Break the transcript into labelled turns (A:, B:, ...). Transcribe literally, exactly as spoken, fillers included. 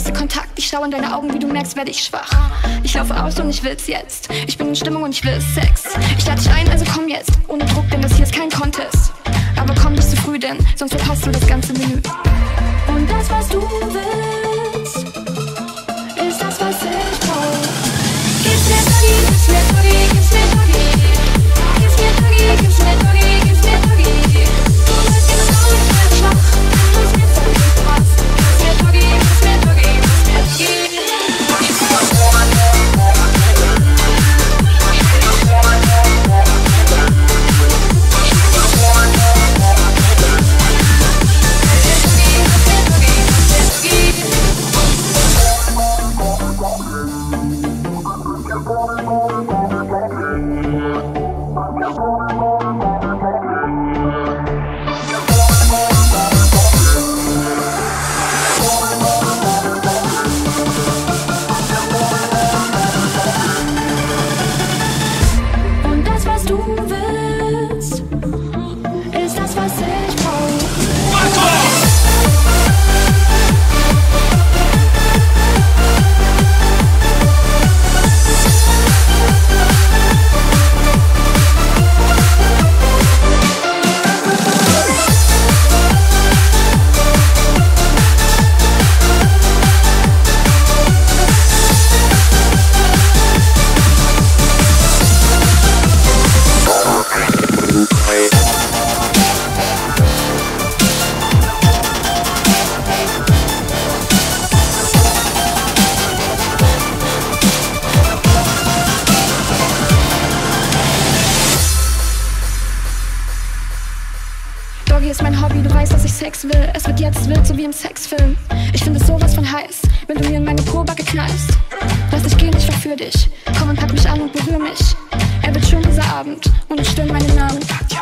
A: erste Kontakt. Ich schaue in deine Augen, wie du merkst, werde ich schwach. Ich laufe aus und ich will's jetzt. Ich bin in Stimmung und ich will Sex. Ich lade dich ein, also komm jetzt. Ohne Druck, denn das hier ist kein Contest. Aber komm nicht zu früh, denn sonst verpasst du das ganze Menü. Und das, was du willst, ist das, was ich brauch. Gib's mir Doggy, gib's mir Doggy, gib's mir Doggy. Gib's mir Doggy, gib's mir Doggy, gib's mir Doggy. Du bist immer so, ich bin schwach. Du bist mir Doggy, was? Gib's mir Doggy, gib's mir Doggy, gib's mir Doggy. Doggy ist mein Hobby, du weißt, dass ich Sex will. Es wird jetzt wild, so wie im Sexfilm. Ich finde es sowas von heiß, wenn du mir in meine Pobacke knallst. Lass dich gehen, ich verführ dich. Komm und pack mich an und berühr mich. Er wird schön dieser Abend und ich stöhn meinen Namen.